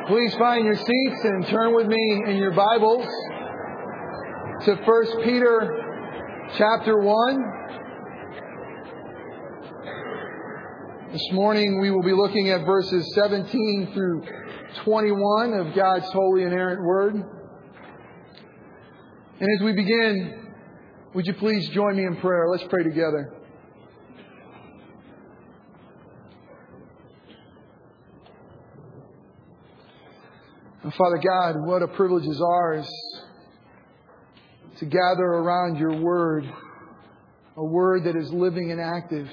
Please find your seats and turn with me in your Bibles to 1 Peter chapter 1. This morning we will be looking at verses 17 through 21 of God's holy inerrant Word. And as we begin, would you please join me in prayer? Let's pray together. Father God, what a privilege is ours to gather around your Word, a Word that is living and active,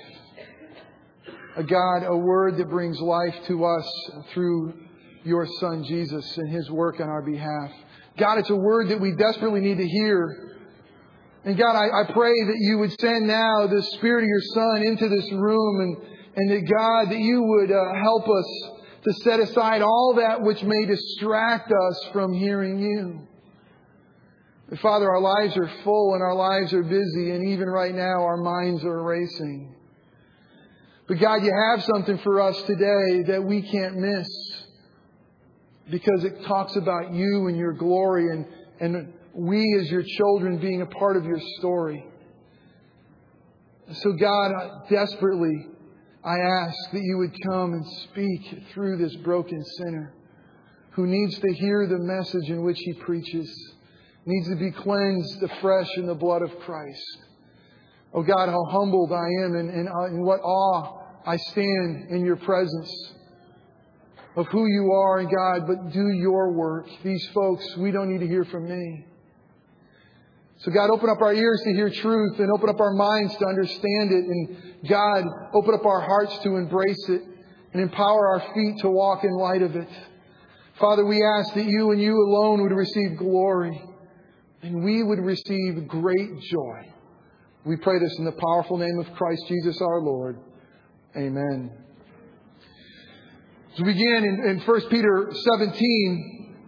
a Word that brings life to us through your Son Jesus and His work on our behalf. God, it's a Word that we desperately need to hear. And God, I pray that you would send now the Spirit of your Son into this room and that God, that you would help us to set aside all that which may distract us from hearing you. Father, our lives are full and our lives are busy, and even right now our minds are racing. But God, you have something for us today that we can't miss, because it talks about you and your glory and we as your children being a part of your story. So God, desperately I ask that you would come and speak through this broken sinner who needs to hear the message in which he preaches, needs to be cleansed afresh in the blood of Christ. Oh God, how humbled I am and in what awe I stand in your presence of who you are, and God, but do your work. These folks, we don't need to hear from me. So God, open up our ears to hear truth and open up our minds to understand it. And God, open up our hearts to embrace it and empower our feet to walk in light of it. Father, we ask that you and you alone would receive glory and we would receive great joy. We pray this in the powerful name of Christ Jesus our Lord. Amen. As we begin in 1 Peter 17,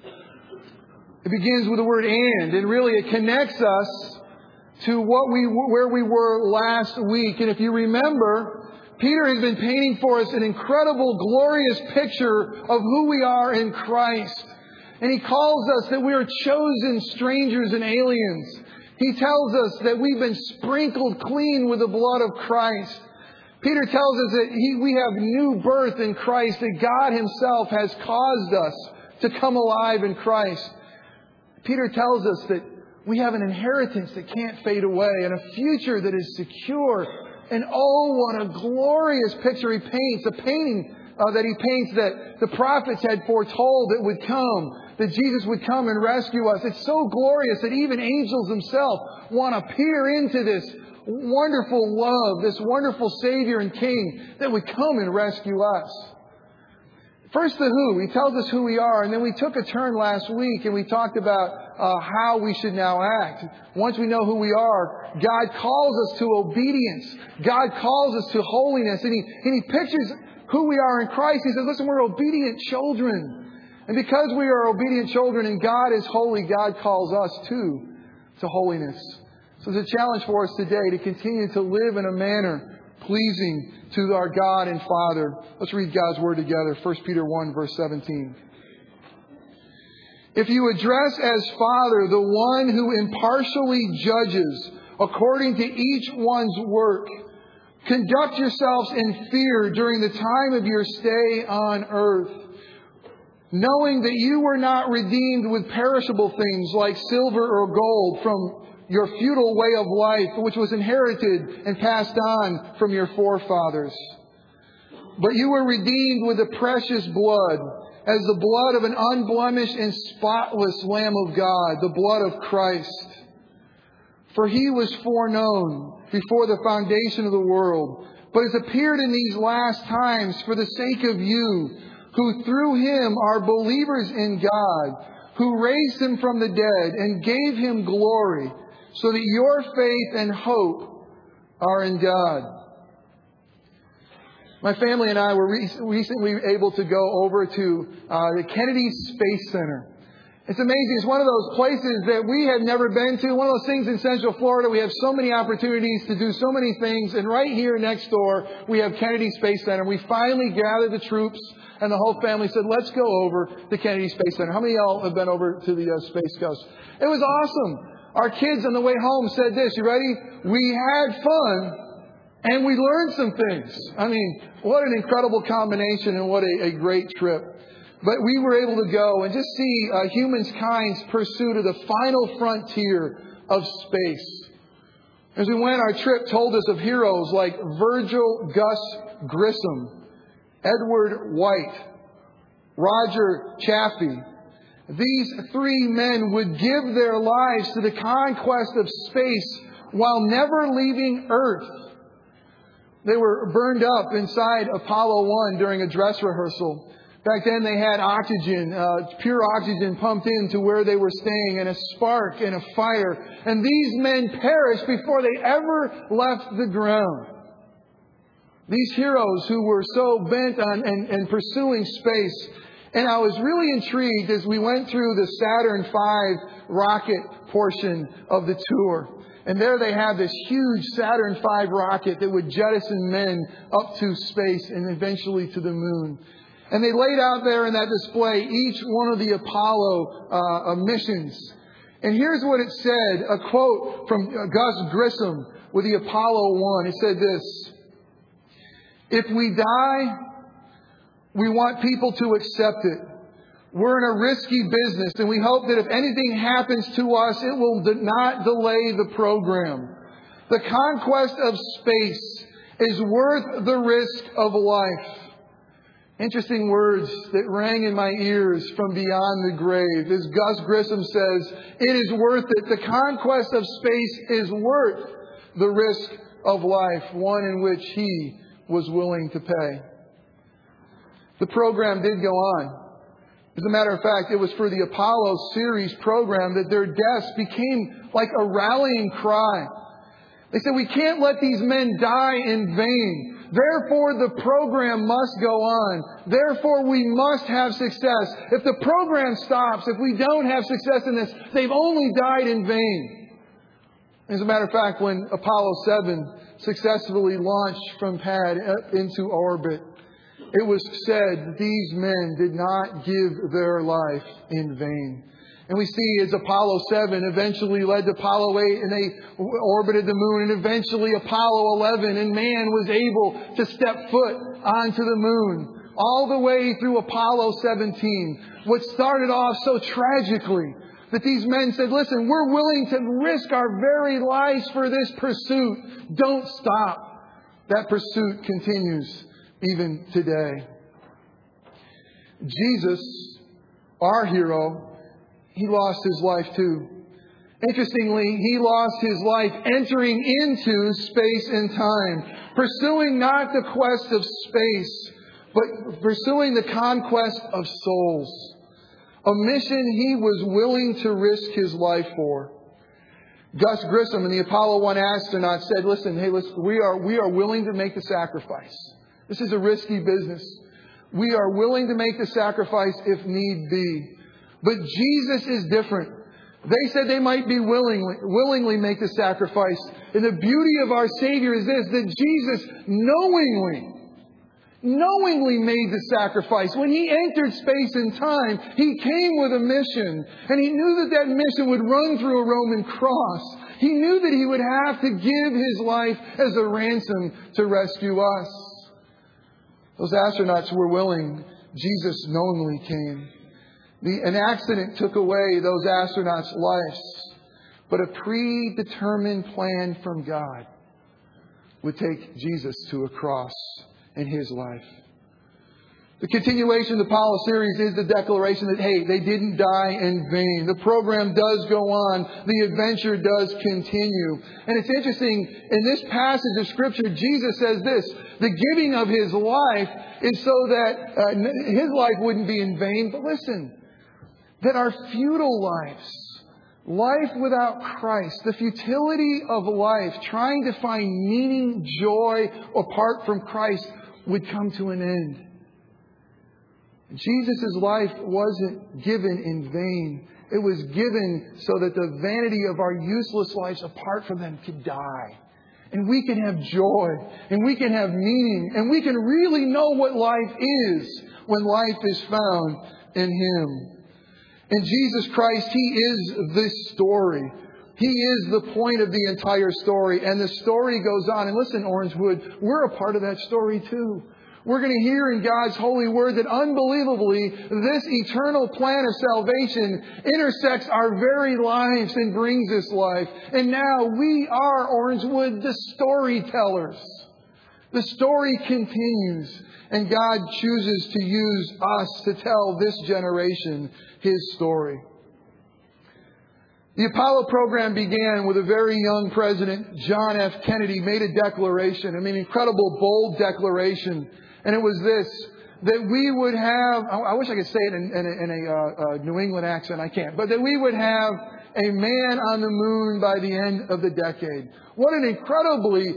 it begins with the word and really it connects us to where we were last week. And if you remember, Peter has been painting for us an incredible, glorious picture of who we are in Christ. And he calls us that we are chosen strangers and aliens. He tells us that we've been sprinkled clean with the blood of Christ. Peter tells us that we have new birth in Christ, that God Himself has caused us to come alive in Christ. Peter tells us that we have an inheritance that can't fade away and a future that is secure. And oh, what a glorious picture he paints. A painting that he paints that the prophets had foretold that would come, that Jesus would come and rescue us. It's so glorious that even angels themselves want to peer into this wonderful love, this wonderful Savior and King that would come and rescue us. First, the who. He tells us who we are. And then we took a turn last week and we talked about how we should now act. Once we know who we are, God calls us to obedience. God calls us to holiness. And He pictures who we are in Christ. He says, listen, we're obedient children. And because we are obedient children and God is holy, God calls us too to holiness. So it's a challenge for us today to continue to live in a manner pleasing to our God and Father. Let's read God's Word together. 1 Peter 1, verse 17. If you address as Father the one who impartially judges according to each one's work, conduct yourselves in fear during the time of your stay on earth, knowing that you were not redeemed with perishable things like silver or gold from your feudal way of life, which was inherited and passed on from your forefathers. But you were redeemed with the precious blood, as the blood of an unblemished and spotless Lamb of God, the blood of Christ. For He was foreknown before the foundation of the world, but has appeared in these last times for the sake of you, who through Him are believers in God, who raised Him from the dead and gave Him glory, so that your faith and hope are in God. My family and I were recently able to go over to the Kennedy Space Center. It's amazing. It's one of those places that we have never been to. One of those things in Central Florida. We have so many opportunities to do so many things. And right here next door, we have Kennedy Space Center. We finally gathered the troops and the whole family said, let's go over to Kennedy Space Center. How many of y'all have been over to the Space Coast? It was awesome. Our kids on the way home said this. You ready? We had fun and we learned some things. I mean, what an incredible combination and what a great trip. But we were able to go and just see humankind's pursuit of the final frontier of space. As we went, our trip told us of heroes like Virgil Gus Grissom, Edward White, Roger Chaffee. These three men would give their lives to the conquest of space while never leaving Earth. They were burned up inside Apollo 1 during a dress rehearsal. Back then they had oxygen, pure oxygen pumped into where they were staying, and a spark and a fire. And these men perished before they ever left the ground. These heroes who were so bent on and pursuing space. And I was really intrigued as we went through the Saturn V rocket portion of the tour. And there they had this huge Saturn V rocket that would jettison men up to space and eventually to the moon. And they laid out there in that display each one of the Apollo missions. And here's what it said, a quote from Gus Grissom with the Apollo 1. It said this: "If we die, we want people to accept it. We're in a risky business, and we hope that if anything happens to us, it will not delay the program. The conquest of space is worth the risk of life." Interesting words that rang in my ears from beyond the grave. As Gus Grissom says, it is worth it. The conquest of space is worth the risk of life, one in which he was willing to pay. The program did go on. As a matter of fact, it was for the Apollo series program that their deaths became like a rallying cry. They said, we can't let these men die in vain. Therefore, the program must go on. Therefore, we must have success. If the program stops, if we don't have success in this, they've only died in vain. As a matter of fact, when Apollo 7 successfully launched from pad up into orbit, it was said these men did not give their life in vain. And we see as Apollo 7 eventually led to Apollo 8 and they orbited the moon, and eventually Apollo 11, and man was able to step foot onto the moon all the way through Apollo 17. What started off so tragically that these men said, listen, we're willing to risk our very lives for this pursuit. Don't stop. That pursuit continues even today. Jesus, our hero, he lost his life too. Interestingly, he lost his life entering into space and time, pursuing not the quest of space, but pursuing the conquest of souls. A mission he was willing to risk his life for. Gus Grissom and the Apollo 1 astronauts said, listen, we are willing to make the sacrifice. This is a risky business. We are willing to make the sacrifice if need be. But Jesus is different. They said they might be willingly make the sacrifice. And the beauty of our Savior is this, that Jesus knowingly made the sacrifice. When he entered space and time, he came with a mission. And he knew that mission would run through a Roman cross. He knew that he would have to give his life as a ransom to rescue us. Those astronauts were willing. Jesus knowingly came. An accident took away those astronauts' lives. But a predetermined plan from God would take Jesus to a cross in his life. The continuation of the Apollo series is the declaration that, hey, they didn't die in vain. The program does go on. The adventure does continue. And it's interesting, in this passage of Scripture, Jesus says this, the giving of his life is so that his life wouldn't be in vain. But listen, that our futile lives, life without Christ, the futility of life, trying to find meaning, joy, apart from Christ, would come to an end. Jesus' life wasn't given in vain. It was given so that the vanity of our useless lives apart from them could die. And we can have joy. And we can have meaning. And we can really know what life is when life is found in Him. In Jesus Christ, He is this story. He is the point of the entire story. And the story goes on. And listen, Orangewood, we're a part of that story too. We're going to hear in God's holy word that unbelievably, this eternal plan of salvation intersects our very lives and brings us life. And now we are, Orangewood, the storytellers. The story continues, and God chooses to use us to tell this generation His story. The Apollo program began with a very young president, John F. Kennedy, made a declaration. Incredible, bold declaration. And it was this, that we would have, I wish I could say it in a New England accent, I can't, but that we would have a man on the moon by the end of the decade. What an incredibly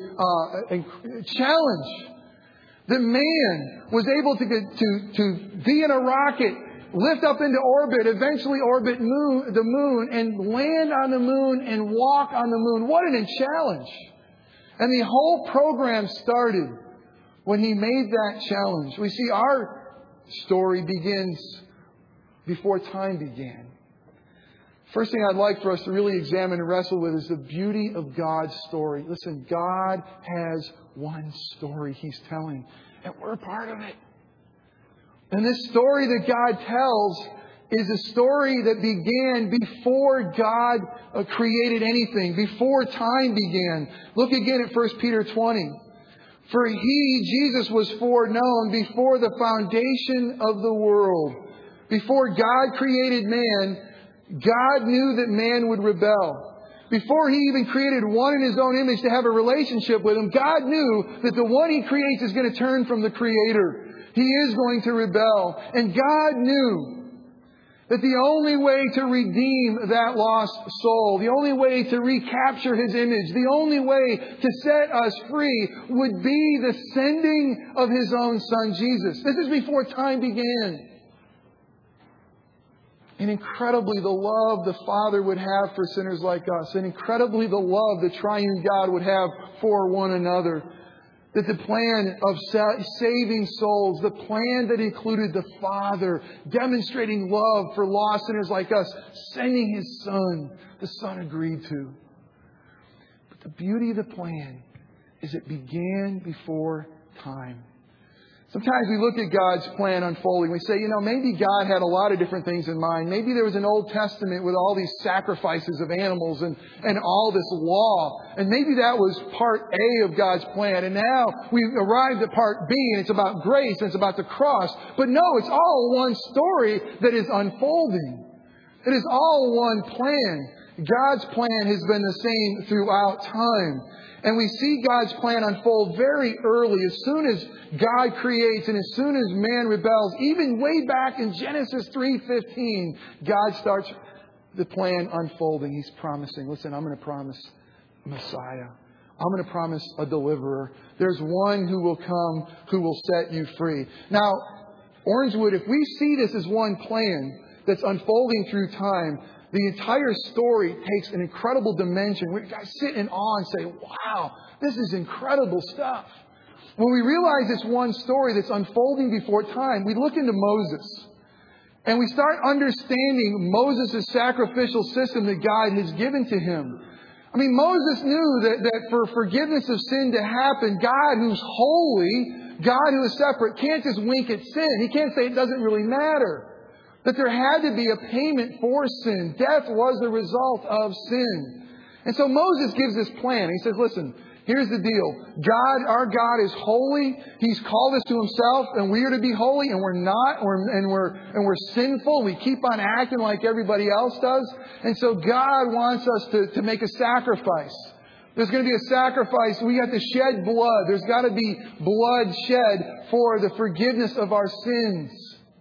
challenge. The man was able to be in a rocket, lift up into orbit, eventually orbit the moon, and land on the moon and walk on the moon. What a challenge. And the whole program started when he made that challenge. We see our story begins before time began. First thing I'd like for us to really examine and wrestle with is the beauty of God's story. Listen, God has one story He's telling, and we're a part of it. And this story that God tells is a story that began before God created anything, before time began. Look again at 1 Peter 20. For He, Jesus, was foreknown before the foundation of the world. Before God created man, God knew that man would rebel. Before He even created one in His own image to have a relationship with Him, God knew that the one He creates is going to turn from the Creator. He is going to rebel. And God knew that the only way to redeem that lost soul, the only way to recapture His image, the only way to set us free would be the sending of His own Son, Jesus. This is before time began. And incredibly, the love the Father would have for sinners like us, and incredibly, the love the triune God would have for one another. That the plan of saving souls, the plan that included the Father demonstrating love for lost sinners like us, sending His Son, the Son agreed to. But the beauty of the plan is it began before time. Sometimes we look at God's plan unfolding. We say, maybe God had a lot of different things in mind. Maybe there was an Old Testament with all these sacrifices of animals and all this law. And maybe that was part A of God's plan. And now we've arrived at part B, and it's about grace and it's about the cross. But no, it's all one story that is unfolding. It is all one plan. God's plan has been the same throughout time. And we see God's plan unfold very early. As soon as God creates and as soon as man rebels, even way back in Genesis 3:15, God starts the plan unfolding. He's promising, listen, I'm going to promise a Messiah. I'm going to promise a deliverer. There's one who will come who will set you free. Now, Orangewood, if we see this as one plan that's unfolding through time, the entire story takes an incredible dimension. We guys sit in awe and say, wow, this is incredible stuff. When we realize it's one story that's unfolding before time, we look into Moses. And we start understanding Moses' sacrificial system that God has given to him. Moses knew that for forgiveness of sin to happen, God who's holy, God who is separate, can't just wink at sin. He can't say it doesn't really matter. That there had to be a payment for sin. Death was the result of sin. And so Moses gives this plan. He says, listen, here's the deal. God, our God is holy. He's called us to Himself, and we are to be holy, and we're not, and we're sinful. We keep on acting like everybody else does. And so God wants us to make a sacrifice. There's going to be a sacrifice. We have to shed blood. There's got to be blood shed for the forgiveness of our sins.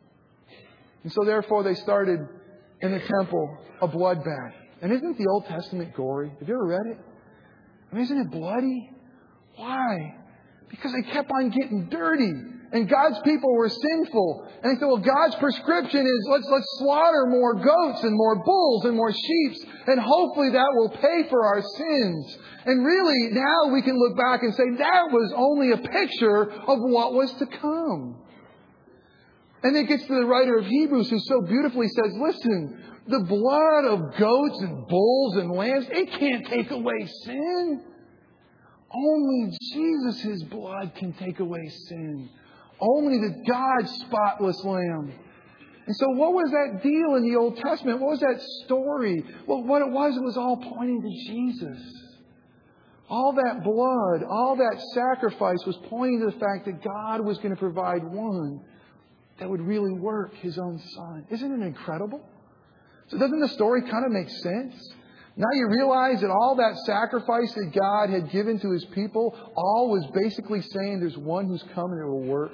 And so therefore they started in the temple a bloodbath. And isn't the Old Testament gory? Have you ever read it? Isn't it bloody? Why? Because they kept on getting dirty. And God's people were sinful. And they said, well, God's prescription is let's slaughter more goats and more bulls and more sheep. And hopefully that will pay for our sins. And really, now we can look back and say that was only a picture of what was to come. And it gets to the writer of Hebrews who so beautifully says, listen, the blood of goats and bulls and lambs, it can't take away sin. Only Jesus' blood can take away sin. Only the God's spotless Lamb. And so what was that deal in the Old Testament? What was that story? Well, what it was all pointing to Jesus. All that blood, all that sacrifice was pointing to the fact that God was going to provide one that would really work, His own Son. Isn't it incredible? So doesn't the story kind of make sense? Now you realize that all that sacrifice that God had given to His people, all was basically saying there's one who's coming that will work.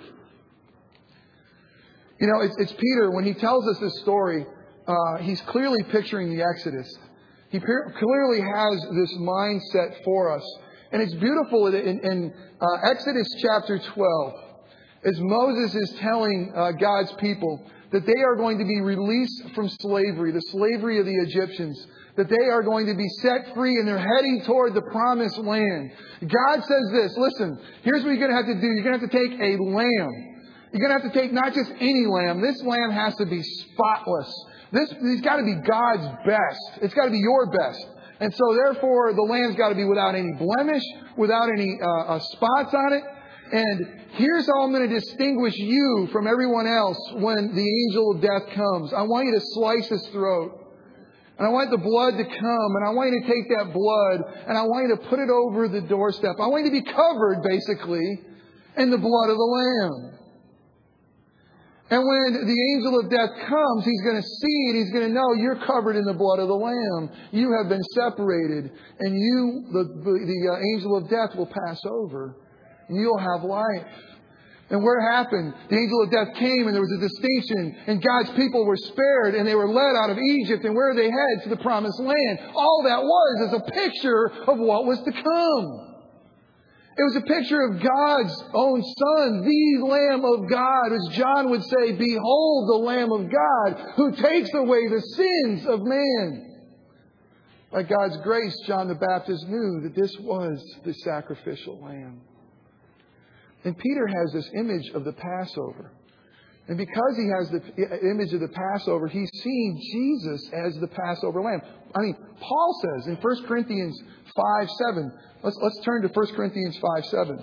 You know, it's Peter, when he tells us this story, he's clearly picturing the Exodus. He clearly has this mindset for us. And it's beautiful in Exodus chapter 12, as Moses is telling God's people that they are going to be released from slavery, the slavery of the Egyptians, that they are going to be set free and they're heading toward the promised land. God says this, listen, here's what you're going to have to do. You're going to have to take a lamb. You're going to have to take not just any lamb. This lamb has to be spotless. It's got to be God's best. It's got to be your best. And so therefore, the lamb's got to be without any blemish, without any spots on it. And here's how I'm going to distinguish you from everyone else when the angel of death comes. I want you to slice his throat. And I want the blood to come. And I want you to take that blood and I want you to put it over the doorstep. I want you to be covered, basically, in the blood of the Lamb. And when the angel of death comes, he's going to see it. He's going to know you're covered in the blood of the Lamb. You have been separated. And the angel of death will pass over. And you'll have life. And what happened? The angel of death came and there was a distinction. And God's people were spared and they were led out of Egypt. And where they head? To the promised land. All that was is a picture of what was to come. It was a picture of God's own Son, the Lamb of God. As John would say, behold the Lamb of God who takes away the sins of man. By God's grace, John the Baptist knew that this was the sacrificial Lamb. And Peter has this image of the Passover. And because he has the image of the Passover, he's seeing Jesus as the Passover Lamb. I mean, Paul says in 1 Corinthians 5:7. Let's turn to 1 Corinthians 5:7.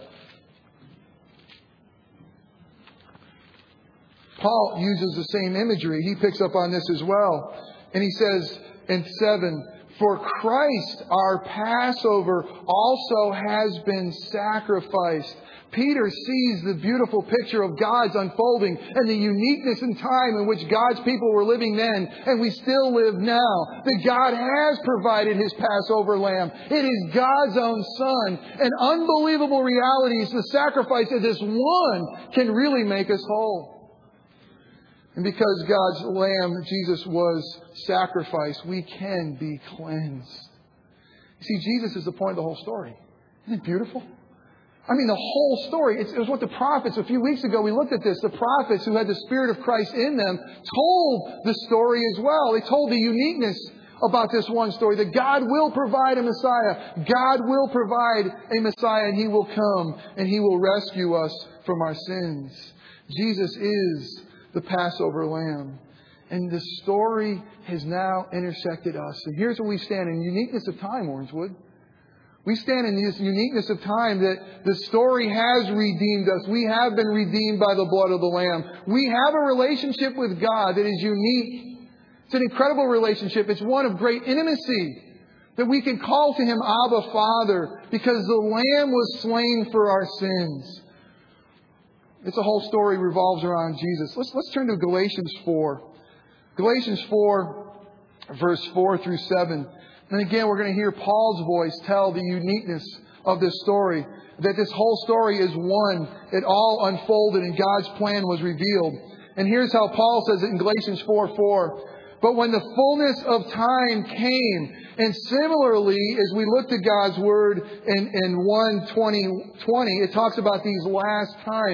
Paul uses the same imagery. He picks up on this as well. And he says in 7, for Christ, our Passover, also has been sacrificed. Peter sees the beautiful picture of God's unfolding and the uniqueness in time in which God's people were living then and we still live now. That God has provided His Passover lamb. It is God's own Son. And unbelievable realities, the sacrifice of this one can really make us whole. And because God's Lamb, Jesus, was sacrificed, we can be cleansed. You see, Jesus is the point of the whole story. Isn't it beautiful? I mean, the whole story. It was what the prophets, a few weeks ago, we looked at this. The prophets who had the Spirit of Christ in them told the story as well. They told the uniqueness about this one story, that God will provide a Messiah. God will provide a Messiah and He will come and He will rescue us from our sins. Jesus is the Passover Lamb. And the story has now intersected us. And here's where we stand in uniqueness of time, Orangewood. We stand in this uniqueness of time that the story has redeemed us. We have been redeemed by the blood of the Lamb. We have a relationship with God that is unique. It's an incredible relationship. It's one of great intimacy. That we can call to Him Abba, Father, because the Lamb was slain for our sins. It's a whole story revolves around Jesus. Let's turn to Galatians 4. Galatians 4, verse 4 through 7. And again, we're going to hear Paul's voice tell the uniqueness of this story. That this whole story is one. It all unfolded and God's plan was revealed. And here's how Paul says it in Galatians 4:4. But when the fullness of time came, and similarly, as we look to God's Word in 1:20, it talks about these last times.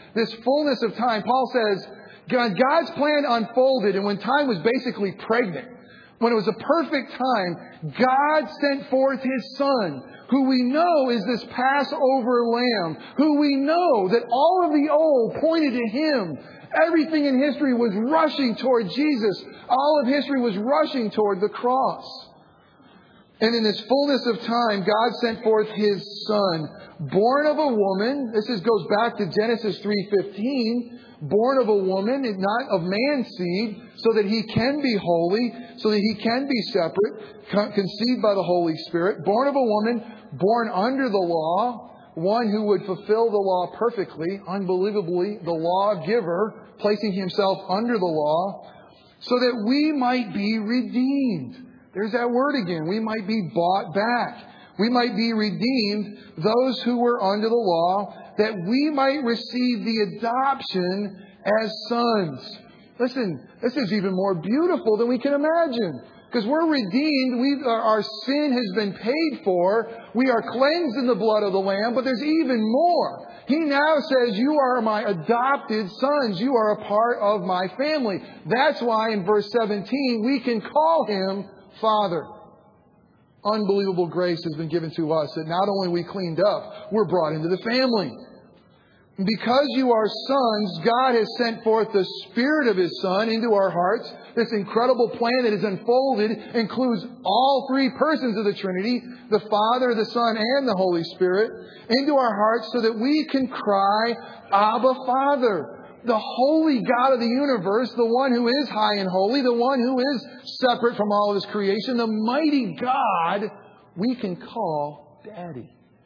this fullness of time. Paul says, God's plan unfolded, and when time was basically pregnant, when it was a perfect time, God sent forth His Son, who we know is this Passover Lamb, who we know that all of the old pointed to Him. Everything in history was rushing toward Jesus. All of history was rushing toward the cross. And in this fullness of time, God sent forth His Son, born of a woman. This goes back to Genesis 3:15. Born of a woman, not of man's seed, so that He can be holy, so that He can be separate, conceived by the Holy Spirit. Born of a woman, born under the law, one who would fulfill the law perfectly, unbelievably, the lawgiver, placing Himself under the law, so that we might be redeemed. There's that word again. We might be bought back. We might be redeemed, those who were under the law, that we might receive the adoption as sons. Listen, this is even more beautiful than we can imagine. Because we're redeemed. Our sin has been paid for. We are cleansed in the blood of the Lamb. But there's even more. He now says, you are my adopted sons. You are a part of my family. That's why in verse 17, we can call Him Father. Unbelievable grace has been given to us that not only we cleaned up, we're brought into the family. Because you are sons, God has sent forth the Spirit of His Son into our hearts. This incredible plan that is unfolded includes all three persons of the Trinity, the Father, the Son, and the Holy Spirit, into our hearts so that we can cry, Abba, Father. The holy God of the universe, the one who is high and holy, the one who is separate from all of His creation, the mighty God, we can call Daddy.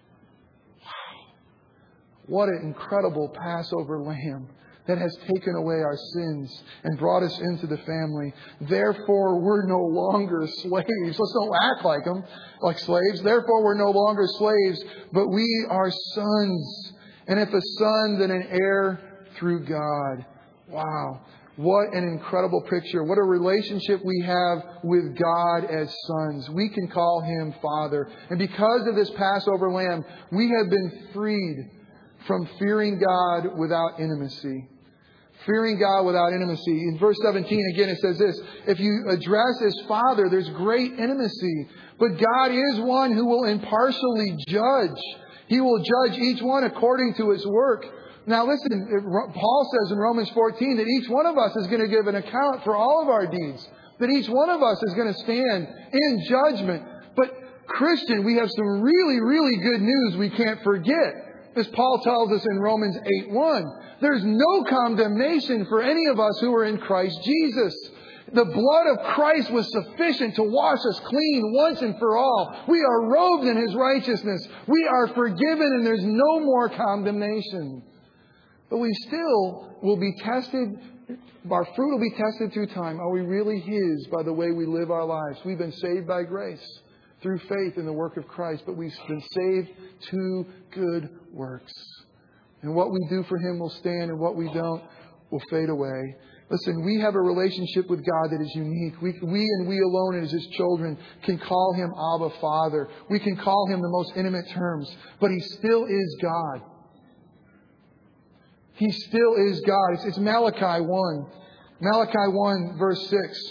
Wow. What an incredible Passover Lamb that has taken away our sins and brought us into the family. Therefore, we're no longer slaves. Let's don't act like them, like slaves. Therefore, we're no longer slaves, but we are sons. And if a son, then an heir through God. Wow. What an incredible picture. What a relationship we have with God as sons. We can call Him Father. And because of this Passover Lamb, we have been freed from fearing God without intimacy. Fearing God without intimacy. In verse 17, again, it says this. If you address as Father, there's great intimacy. But God is one who will impartially judge. He will judge each one according to his work. Now listen, Paul says in Romans 14 that each one of us is going to give an account for all of our deeds. That each one of us is going to stand in judgment. But Christian, we have some really, really good news we can't forget. As Paul tells us in Romans 8:1, there's no condemnation for any of us who are in Christ Jesus. The blood of Christ was sufficient to wash us clean once and for all. We are robed in His righteousness. We are forgiven and there's no more condemnation. But we still will be tested. Our fruit will be tested through time. Are we really His by the way we live our lives? We've been saved by grace through faith in the work of Christ, but we've been saved to good works. And what we do for Him will stand, and what we don't will fade away. Listen, we have a relationship with God that is unique. We and we alone as His children can call Him Abba, Father. We can call Him the most intimate terms, but He still is God. He still is God. It's Malachi 1. Malachi 1 verse 6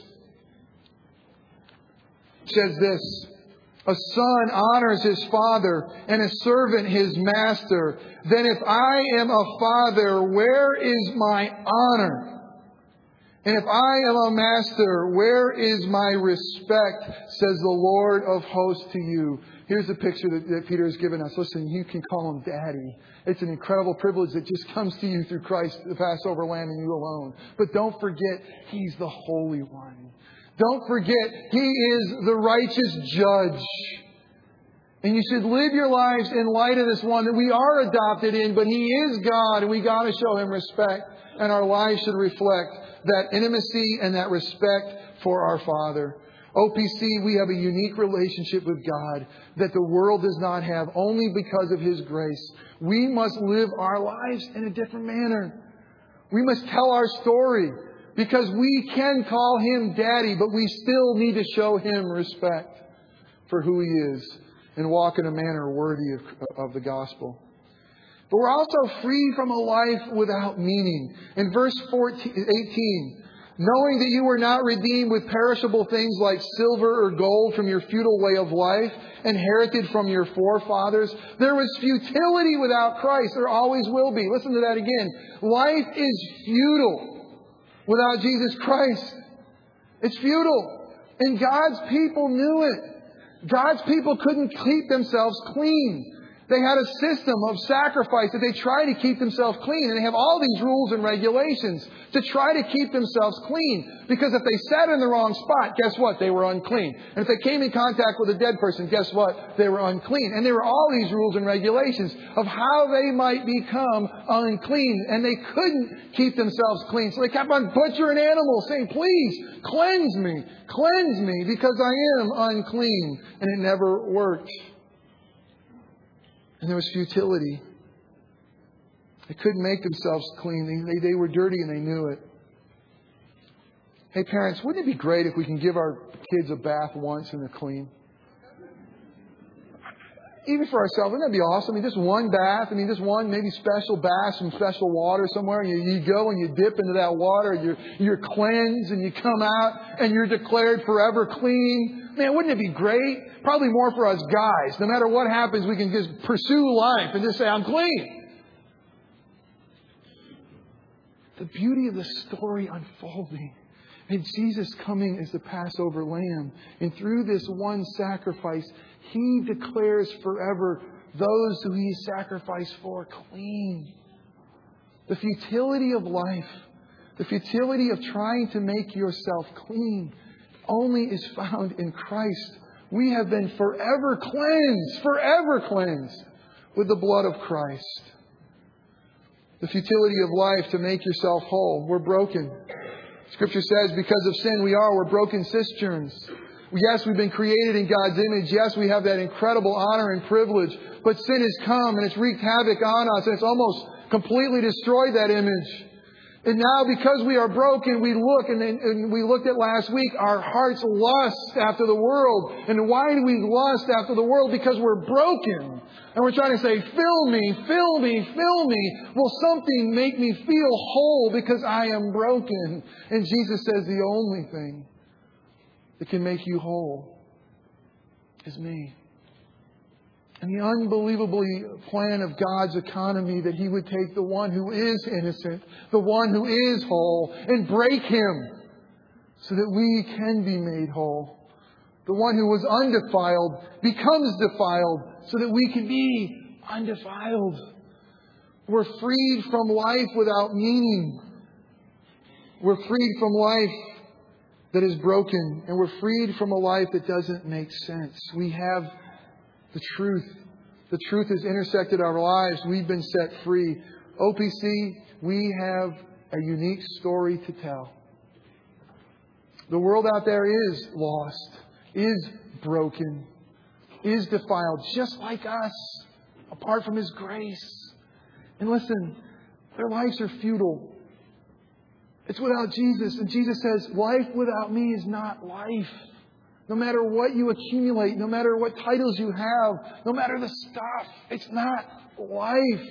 says this. A son honors his father and a servant his master. Then if I am a father, where is my honor? And if I am a master, where is my respect, says the Lord of hosts to you. Here's the picture that Peter has given us. Listen, you can call Him Daddy. It's an incredible privilege that just comes to you through Christ, the Passover Lamb, and you alone. But don't forget, He's the Holy One. Don't forget, He is the righteous judge. And you should live your lives in light of this one that we are adopted in, but He is God, and we got to show Him respect. And our lives should reflect that intimacy and that respect for our Father. OPC, we have a unique relationship with God that the world does not have, only because of His grace. We must live our lives in a different manner. We must tell our story because we can call Him Daddy, but we still need to show Him respect for who He is and walk in a manner worthy of the gospel. But we're also free from a life without meaning. In verse 18, knowing that you were not redeemed with perishable things like silver or gold from your futile way of life, inherited from your forefathers. There was futility without Christ. There always will be. Listen to that again. Life is futile without Jesus Christ. It's futile. And God's people knew it. God's people couldn't keep themselves clean. They had a system of sacrifice that they try to keep themselves clean. And they have all these rules and regulations to try to keep themselves clean. Because if they sat in the wrong spot, guess what? They were unclean. And if they came in contact with a dead person, guess what? They were unclean. And there were all these rules and regulations of how they might become unclean. And they couldn't keep themselves clean. So they kept on butchering animals, saying, please, cleanse me, because I am unclean. And it never worked. And there was futility. They couldn't make themselves clean. They were dirty and they knew it. Hey parents, wouldn't it be great if we can give our kids a bath once and they're clean? Even for ourselves, wouldn't that be awesome? I mean, just one bath. I mean, just one maybe special bath, some special water somewhere. And you go and you dip into that water. You're cleansed and you come out and you're declared forever clean. Man, wouldn't it be great? Probably more for us guys. No matter what happens, we can just pursue life and just say, I'm clean. The beauty of the story unfolding. And Jesus coming as the Passover lamb. And through this one sacrifice, He declares forever those who He sacrificed for clean. The futility of life, the futility of trying to make yourself clean, only is found in Christ. We have been forever cleansed with the blood of Christ. The futility of life to make yourself whole. We're broken. Scripture says because of sin we're broken cisterns. Yes, we've been created in God's image. Yes, we have that incredible honor and privilege. But sin has come and it's wreaked havoc on us and it's almost completely destroyed that image. And now because we are broken, we look, and we looked at last week, our hearts lust after the world. And why do we lust after the world? Because we're broken. And we're trying to say, fill me. Will something make me feel whole because I am broken? And Jesus says the only thing that can make you whole is me. And the unbelievably plan of God's economy that He would take the one who is innocent, the one who is whole, and break Him so that we can be made whole. The one who was undefiled becomes defiled so that we can be undefiled. We're freed from life without meaning. We're freed from life that is broken. And we're freed from a life that doesn't make sense. We have the truth. The truth has intersected our lives. We've been set free. OPC, we have a unique story to tell. The world out there is lost, is broken, is defiled, just like us, apart from His grace. And listen, their lives are futile. It's without Jesus. And Jesus says, life without me is not life. No matter what you accumulate, no matter what titles you have, no matter the stuff, it's not life.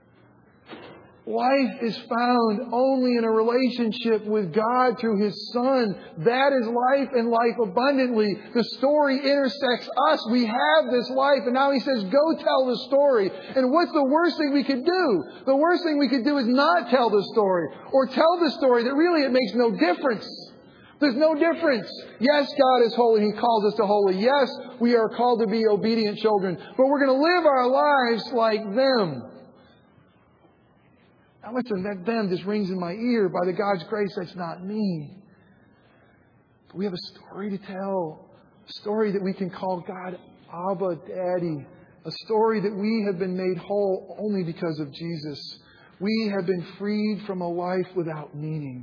Life is found only in a relationship with God through His Son. That is life and life abundantly. The story intersects us. We have this life. And now He says, go tell the story. And what's the worst thing we could do? The worst thing we could do is not tell the story. Or tell the story that really it makes no difference. There's no difference. Yes, God is holy. He calls us to holy. Yes, we are called to be obedient children. But we're going to live our lives like them. Now listen, that them just rings in my ear. By the God's grace, that's not me. But we have a story to tell. A story that we can call God Abba, Daddy. A story that we have been made whole only because of Jesus. We have been freed from a life without meaning.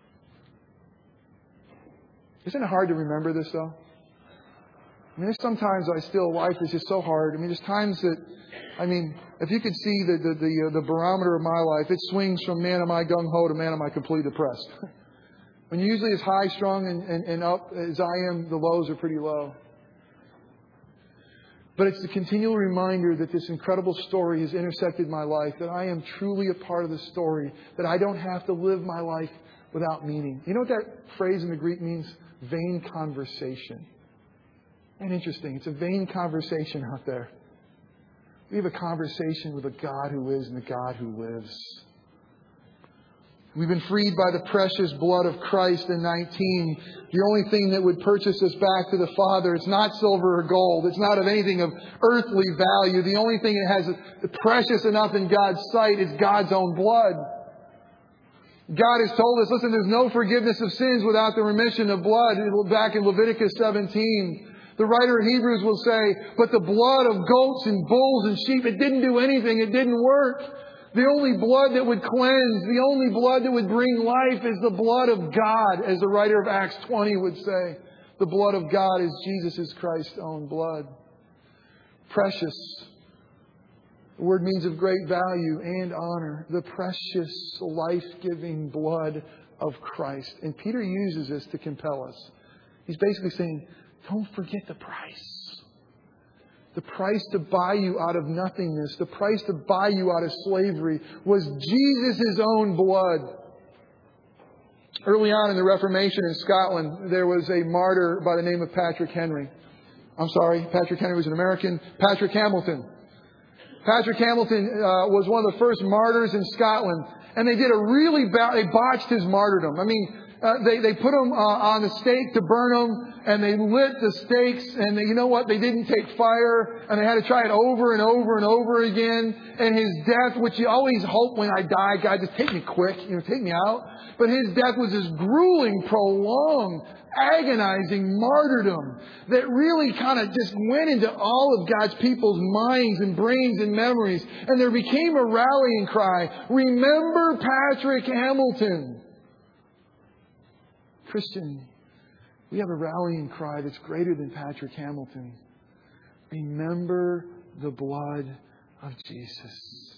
Isn't it hard to remember this, though? I mean, there's sometimes life is just so hard. I mean, there's times that, if you could see the barometer of my life, it swings from man am I gung-ho to man am I completely depressed. When you're usually as high-strung and up as I am, the lows are pretty low. But it's the continual reminder that this incredible story has intersected my life, that I am truly a part of the story, that I don't have to live my life without meaning. You know what that phrase in the Greek means? Vain conversation. And interesting, it's a vain conversation out there. We have a conversation with a God who is and a God who lives. We've been freed by the precious blood of Christ in 19. The only thing that would purchase us back to the Father, it's not silver or gold. It's not of anything of earthly value. The only thing that has precious enough in God's sight is God's own blood. God has told us, listen, there's no forgiveness of sins without the remission of blood. Back in Leviticus 17. The writer of Hebrews will say, but the blood of goats and bulls and sheep, it didn't do anything. It didn't work. The only blood that would cleanse, the only blood that would bring life is the blood of God, as the writer of Acts 20 would say. The blood of God is Jesus Christ's own blood. Precious. The word means of great value and honor. The precious, life-giving blood of Christ. And Peter uses this to compel us. He's basically saying, don't forget the price. The price to buy you out of nothingness, the price to buy you out of slavery was Jesus' own blood. Early on in the Reformation in Scotland, there was a martyr by the name of Patrick Henry. Patrick Henry was an American. Patrick Hamilton. Patrick Hamilton was one of the first martyrs in Scotland. And they did they botched his martyrdom. I mean, they put him on the stake to burn him, and they lit the stakes, and you know what? They didn't take fire, and they had to try it over and over and over again. And his death, which you always hope when I die, God, just take me quick, take me out. But his death was this grueling, prolonged, agonizing martyrdom that really kind of just went into all of God's people's minds and brains and memories. And there became a rallying cry, remember Patrick Hamilton. Christian, we have a rallying cry that's greater than Patrick Hamilton. Remember the blood of Jesus.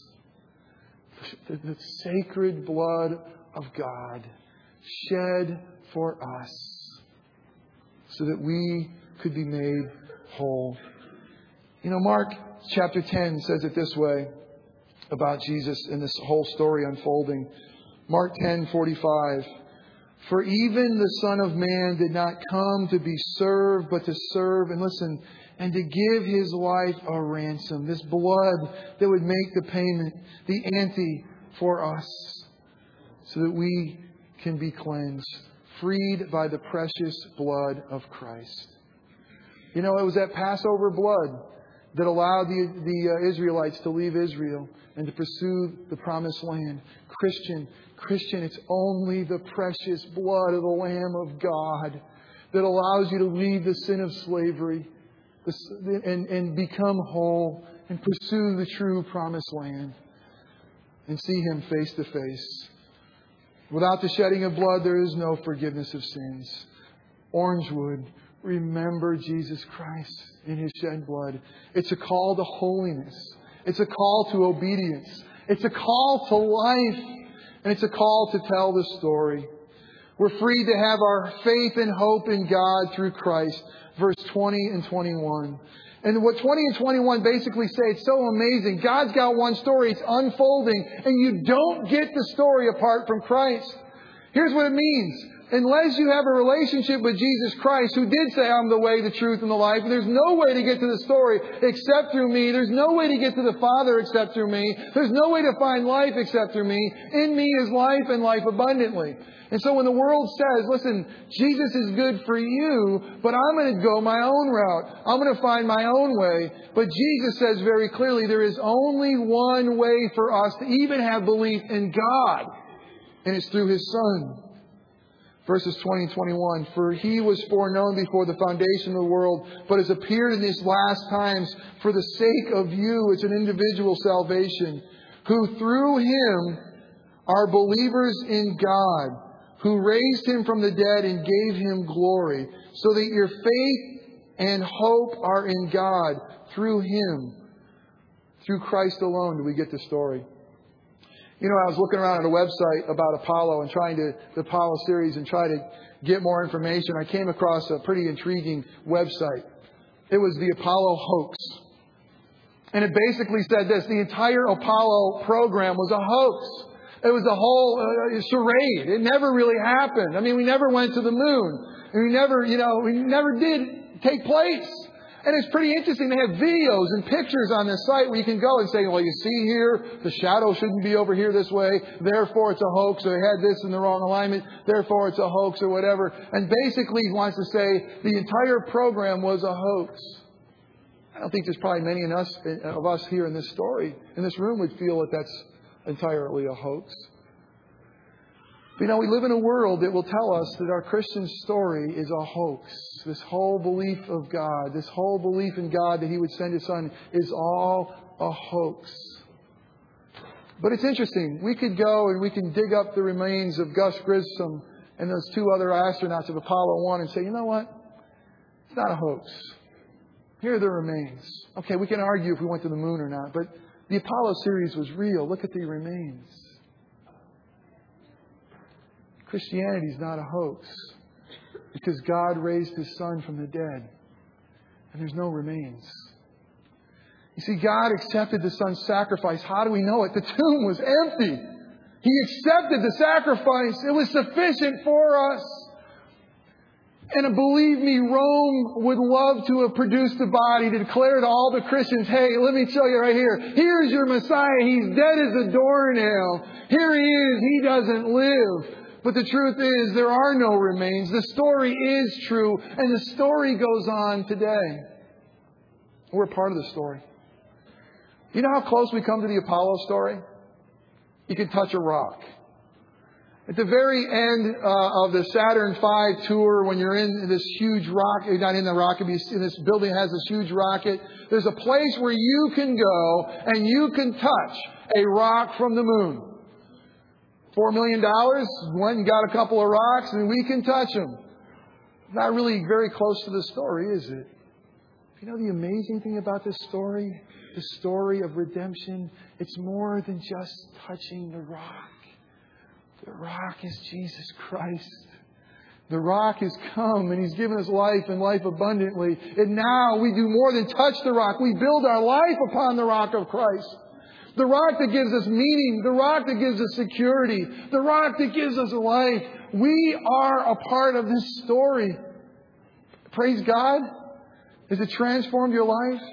The sacred blood of God shed for us so that we could be made whole. Mark chapter 10 says it this way about Jesus and this whole story unfolding. Mark 10:45. For even the Son of Man did not come to be served, but to serve, and listen, and to give His life a ransom. This blood that would make the payment, the ante for us, so that we can be cleansed, freed by the precious blood of Christ. It was that Passover blood that allowed the Israelites to leave Israel and to pursue the promised land. Christian, it's only the precious blood of the Lamb of God that allows you to leave the sin of slavery and become whole and pursue the true promised land and see Him face to face. Without the shedding of blood, there is no forgiveness of sins. Orangewood, remember Jesus Christ in His shed blood. It's a call to holiness. It's a call to obedience. It's a call to life. And it's a call to tell the story. We're free to have our faith and hope in God through Christ. Verse 20 and 21. And what 20 and 21 basically say, it's so amazing. God's got one story. It's unfolding. And you don't get the story apart from Christ. Here's what it means. Unless you have a relationship with Jesus Christ, who did say, I'm the way, the truth, and the life, and there's no way to get to the story except through me. There's no way to get to the Father except through me. There's no way to find life except through me. In me is life and life abundantly. And so when the world says, listen, Jesus is good for you, but I'm going to go my own route. I'm going to find my own way. But Jesus says very clearly, there is only one way for us to even have belief in God. And it's through His Son. Verses 20 and 21. For He was foreknown before the foundation of the world, but has appeared in these last times for the sake of you. It's an individual salvation. Who through Him are believers in God, who raised Him from the dead and gave Him glory, so that your faith and hope are in God. Through Him, through Christ alone, do we get the story. I was looking around at a website about Apollo and the Apollo series and try to get more information. I came across a pretty intriguing website. It was the Apollo hoax. And it basically said this: the entire Apollo program was a hoax. It was a whole charade. It never really happened. I mean, we never went to the moon. We never did take place. And it's pretty interesting. They have videos and pictures on this site where you can go and say, well, you see here, the shadow shouldn't be over here this way. Therefore, it's a hoax. Or they had this in the wrong alignment. Therefore, it's a hoax or whatever. And basically, he wants to say the entire program was a hoax. I don't think there's probably many of us here in this story, in this room, would feel that that's entirely a hoax. But we live in a world that will tell us that our Christian story is a hoax. This whole belief of God, this whole belief in God that He would send His Son is all a hoax. But it's interesting. We could go and we can dig up the remains of Gus Grissom and those 2 other astronauts of Apollo 1 and say, you know what? It's not a hoax. Here are the remains. Okay, we can argue if we went to the moon or not, but the Apollo series was real. Look at the remains. Christianity is not a hoax because God raised His Son from the dead and there's no remains. You see, God accepted the Son's sacrifice. How do we know it? The tomb was empty. He accepted the sacrifice. It was sufficient for us. And believe me, Rome would love to have produced a body to declare to all the Christians, hey, let me show you right here. Here's your Messiah. He's dead as a doornail. Here He is. He doesn't live. But the truth is, there are no remains. The story is true, and the story goes on today. We're part of the story. You know how close we come to the Apollo story? You can touch a rock. At the very end of the Saturn V tour, when you're in this huge rocket, not in the rocket, in this building that has this huge rocket, there's a place where you can go and you can touch a rock from the moon. $4 million, went and got a couple of rocks, and we can touch them. Not really very close to the story, is it? You know the amazing thing about this story? The story of redemption, it's more than just touching the rock. The rock is Jesus Christ. The rock has come and He's given us life and life abundantly. And now we do more than touch the rock. We build our life upon the rock of Christ. The rock that gives us meaning. The rock that gives us security. The rock that gives us life. We are a part of this story. Praise God. Has it transformed your life?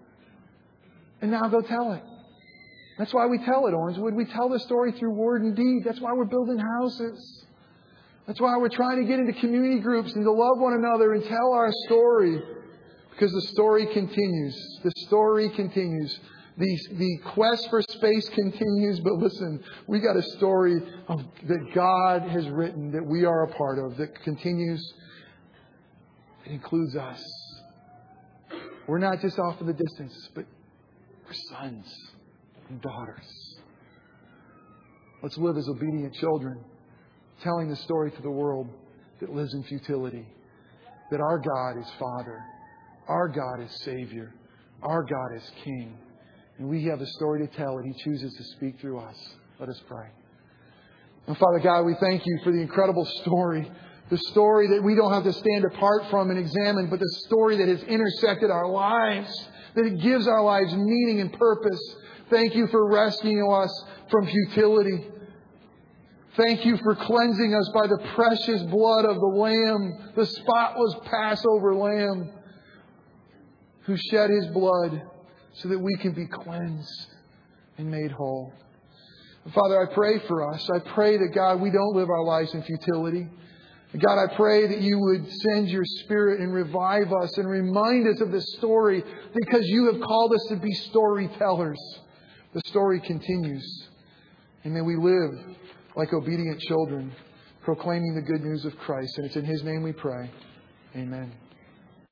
And now go tell it. That's why we tell it, Orangewood. We tell the story through word and deed. That's why we're building houses. That's why we're trying to get into community groups and to love one another and tell our story. Because the story continues. The story continues. The quest for space continues. But listen, we got a story that God has written that we are a part of that continues. It includes us. We're not just off in the distance, but we're sons and daughters. Let's live as obedient children, telling the story to the world that lives in futility. That our God is Father. Our God is Savior. Our God is King. And we have a story to tell, and He chooses to speak through us. Let us pray. And Father God, we thank You for the incredible story. The story that we don't have to stand apart from and examine, but the story that has intersected our lives. That it gives our lives meaning and purpose. Thank You for rescuing us from futility. Thank You for cleansing us by the precious blood of the Lamb, the spotless Passover Lamb, who shed His blood so that we can be cleansed and made whole. Father, I pray for us. I pray that, God, we don't live our lives in futility. God, I pray that You would send Your Spirit and revive us and remind us of this story because You have called us to be storytellers. The story continues. And may we live like obedient children, proclaiming the good news of Christ. And it's in His name we pray. Amen.